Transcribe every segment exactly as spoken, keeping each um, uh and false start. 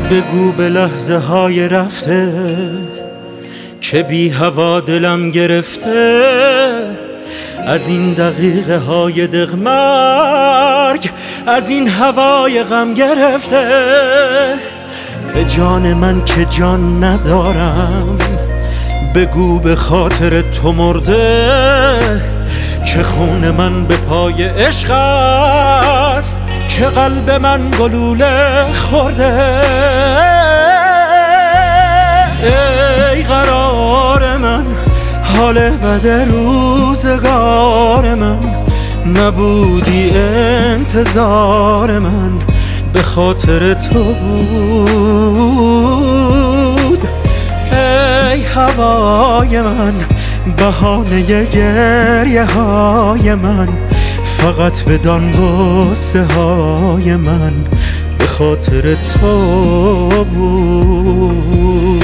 بگو به لحظه های رفته که بی هوا دلم گرفته، از این دقیقه های دغمرگ، از این هوای غم گرفته. به جان من که جان ندارم، بگو به خاطر تو مرده، که خون من به پای عشق است، که قلب من گلوله خورده. ای قرار من، حال بد روزگار من، نبودی انتظار من، به خاطر تو بود. ای هوای من، بهانه گریه های من، فقط بدان غصه های من، به خاطر تو بود.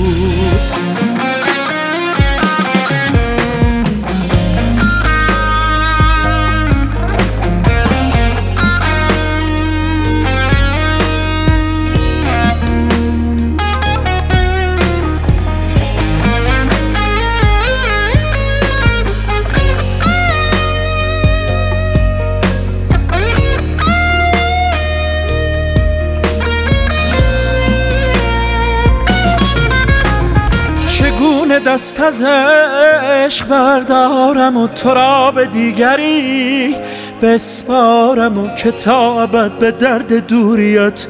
چگونه دست از عشق بردارم و تو را به دیگری بسپارم، و که تا ابد به درد دوریت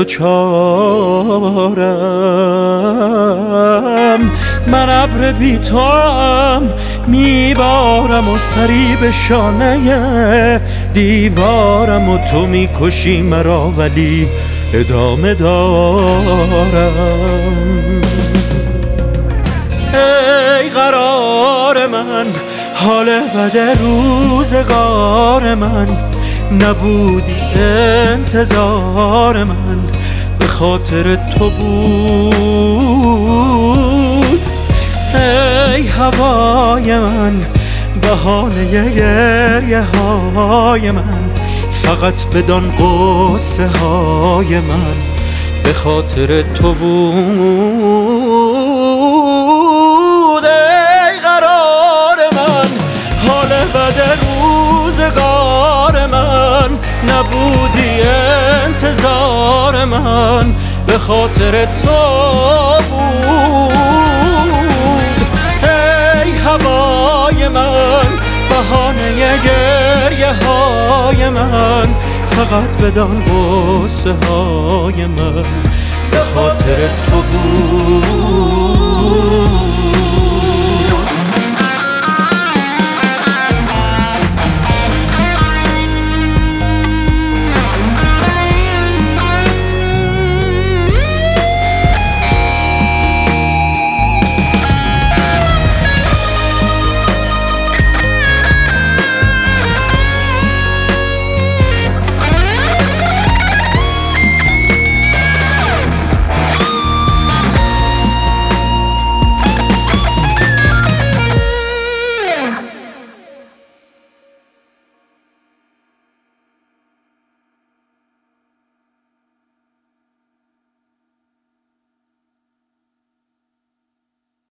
دوچارم. من ابر بی توام میبارم و سری به شانه دیوارم، و تو میکشی مرا ولی ادامه دارم. ای قرار من، حال بد روزگار من، نبودی انتظار من، به خاطر تو بود. ای هوای من، بهانه گریه های من، فقط بدان غصه های من، به خاطر تو بود. روزگار من، نبودی انتظار من، به خاطر تو بود. ای هوای من، بهانه گریه های من، فقط بدان غصه های من، به خاطر تو بود.